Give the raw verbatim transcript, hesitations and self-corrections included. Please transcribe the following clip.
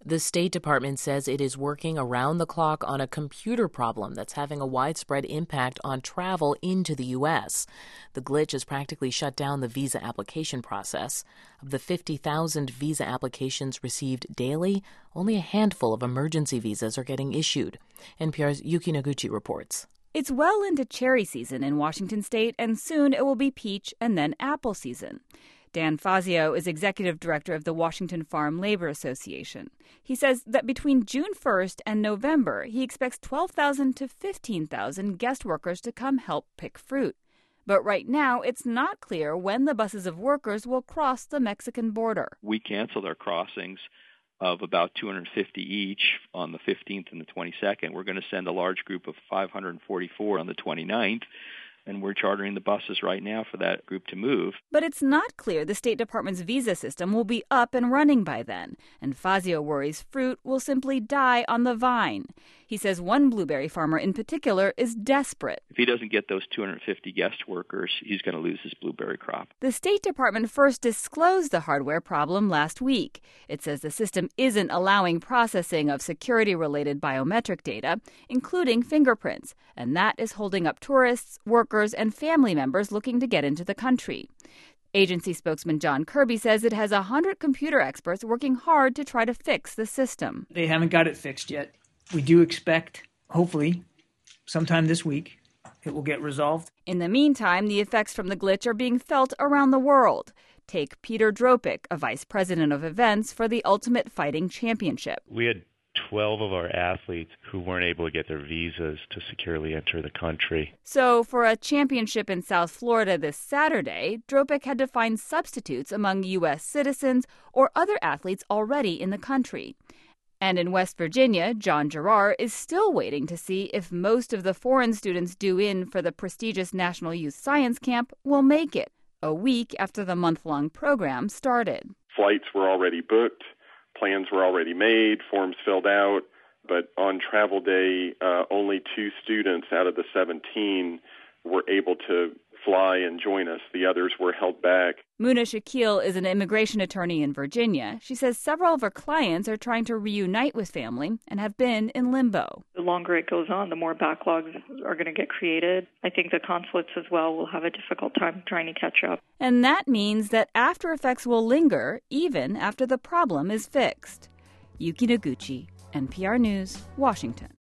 The State Department says it is working around the clock on a computer problem that's having a widespread impact on travel into the U S. The glitch has practically shut down the visa application process. Of the fifty thousand visa applications received daily, only a handful of emergency visas are getting issued. N P R's Yuki Noguchi reports. It's well into cherry season in Washington state, and soon it will be peach and then apple season. Dan Fazio is executive director of the Washington Farm Labor Association. He says that between June first and November, he expects twelve thousand to fifteen thousand guest workers to come help pick fruit. But right now, it's not clear when the buses of workers will cross the Mexican border. We canceled our crossings of about two hundred fifty each on the fifteenth and the twenty-second. We're going to send a large group of five hundred forty-four on the twenty-ninth. And we're chartering the buses right now for that group to move. But it's not clear the State Department's visa system will be up and running by then, and Fazio worries fruit will simply die on the vine. He says one blueberry farmer in particular is desperate. If he doesn't get those two hundred fifty guest workers, he's going to lose his blueberry crop. The State Department first disclosed the hardware problem last week. It says the system isn't allowing processing of security-related biometric data, including fingerprints, and that is holding up tourists, workers, and family members looking to get into the country. Agency spokesman John Kirby says it has one hundred computer experts working hard to try to fix the system. They haven't got it fixed yet. We do expect, hopefully, sometime this week, it will get resolved. In the meantime, the effects from the glitch are being felt around the world. Take Peter Dropik, a vice president of events for the Ultimate Fighting Championship. We had twelve of our athletes who weren't able to get their visas to securely enter the country. So for a championship in South Florida this Saturday, Dropik had to find substitutes among U S citizens or other athletes already in the country. And in West Virginia, John Gerard is still waiting to see if most of the foreign students due in for the prestigious National Youth Science Camp will make it, a week after the month-long program started. Flights were already booked. Plans were already made, forms filled out, but on travel day, uh, only two students out of the seventeen were able to fly and join us. The others were held back. Muna Shakil is an immigration attorney in Virginia. She says several of her clients are trying to reunite with family and have been in limbo. The longer it goes on, the more backlogs are going to get created. I think the consulates as well will have a difficult time trying to catch up. And that means that after effects will linger even after the problem is fixed. Yuki Noguchi, N P R News, Washington.